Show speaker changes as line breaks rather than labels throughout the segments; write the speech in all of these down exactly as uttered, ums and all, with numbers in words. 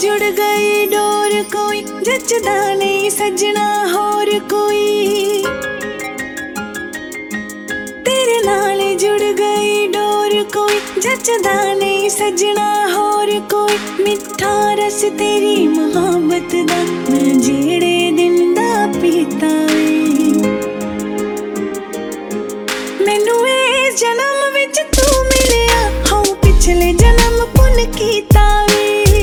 जुड़ गई डोर कोई जचदा नहीं सजना होर कोई। तेरे नाल जुड़ गई डोर कोई जचदा नहीं सजना होर कोई। मिठा रस तेरी मोहब्बत दा मैं जेड़े दिन दा पीता वे। मैनू इस जन्म विच तू मिलिया हाँ पिछले जन्म पुन कीता वे।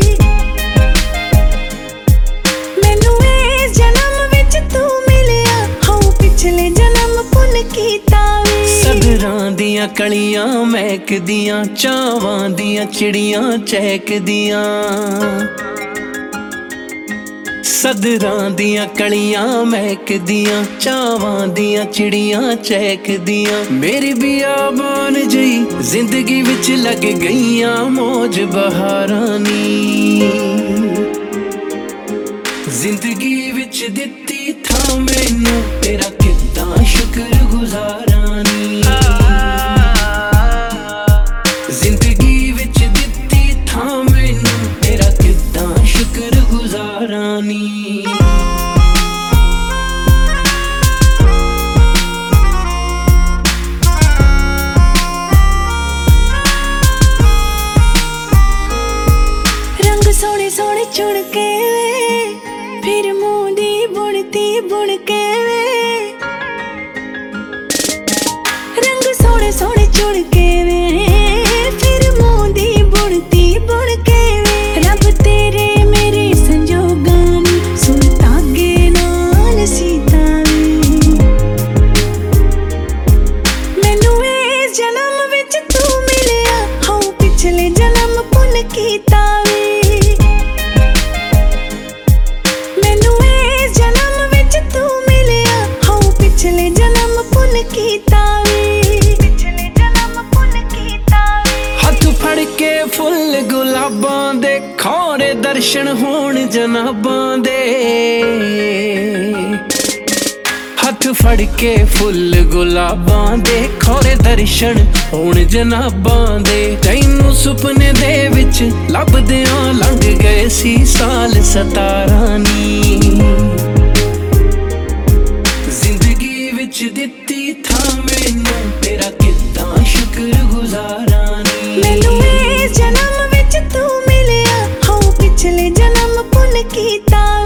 मैनू इस जन्म विच तू मिलिया हाँ पिछले जन्म पुन कीता वे।
सदरां दियां कलियां महकदियां चावां दियां चिड़ियां चहकदियां। सदरां दियां कलियां महकदियां चावां दियां चिड़ियां चहकदियां। मेरी बियाबान जई जिंदगी विच लग गईयां मौज बहारां नी। जिंदगी विच दित्ती थां मैनू तेरा किद्दां शुक्र गुजारां नी। जिंदगी विच दित्ती थां मैनू तेरा किद्दां शुक्र गुजारां नी।
रंग सोने सोने चुन के फिर मुंह दी बुनती बुन के वे। रंग सोने सोने चुन के वे फिर मुंह दी बुनती बुन के वे। रब तेरे मेरे संजोगां नी सुन धागे नाल सीता वे। मैनू इस जन्म विच तू मिलिया हाँ पिछले जन्म पुन कीता वे। मैनू इस जन्म विच तू मिलिया हाँ पिछले जन्म पुन कीता वे। पिछले जन्म पुन कीता वे।
हथ फड़ के फुल गुलाबां दे खौरे दर्शन होण जनाबां दे। हथ फड़ के फुल गुलाबां दे खौरे दर्शन होण जनाबां दे। तैनू सुपने दे विच लभदियां लंघ गए सी साल सतारां नी। जिंदगी विच दित्ती थां मैनू तेरा किद्दां शुक्र गुजारां नी।
मैनू इस जन्म विच तू मिलिया हाँ पिछले जन्म पुन कीता